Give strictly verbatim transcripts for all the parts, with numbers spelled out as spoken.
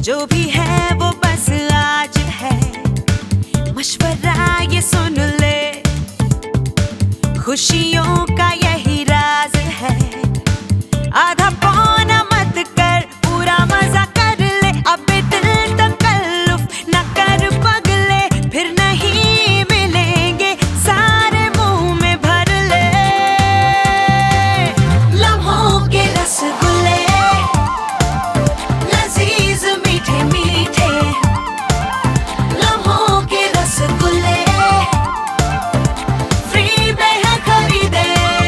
जो भी है वो बस आज है, मशवरा ये सुन ले, खुशियों का यही राज है। आधा पौना मत कर, पूरा मजा कर ले, अब दिल तकल्लुफ न कर पगले, फिर नहीं मिलेंगे सारे मुंह में भर ले। लम्हों के रसगुल्ले लजीज मीठे मीठे, लम्हों के रसगुल्ले फ्री में है खरीदे।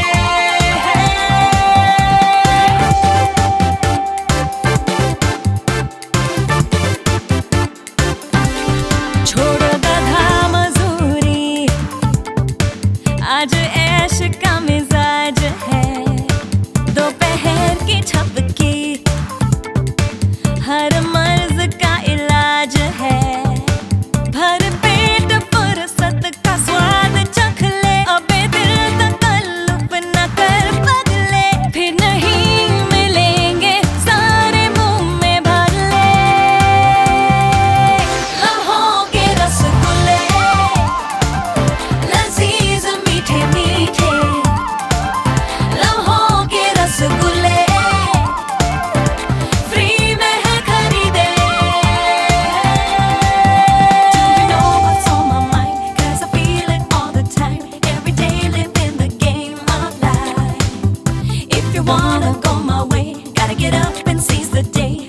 छोड़ गधा मजूरी, आज ऐश का मिजाज है, दोपहर की झपकी हर मर्ज का इलाज है, भर पेट फुर्सत का स्वाद चख ले, अबे दिल तकल्लुफ न कर पगले, फिर नहीं मिलेंगे सारे मुंह में भर ले। लम्हों के रसगुल्ले लजीज मीठे मीठे, लम्हों के रसगुल्ले फ्री में है खरीदे। Do you know what's on my mind? 'Cause I feel it all the time, every day living the game of life. If you wanna go my way, gotta get up and seize the day.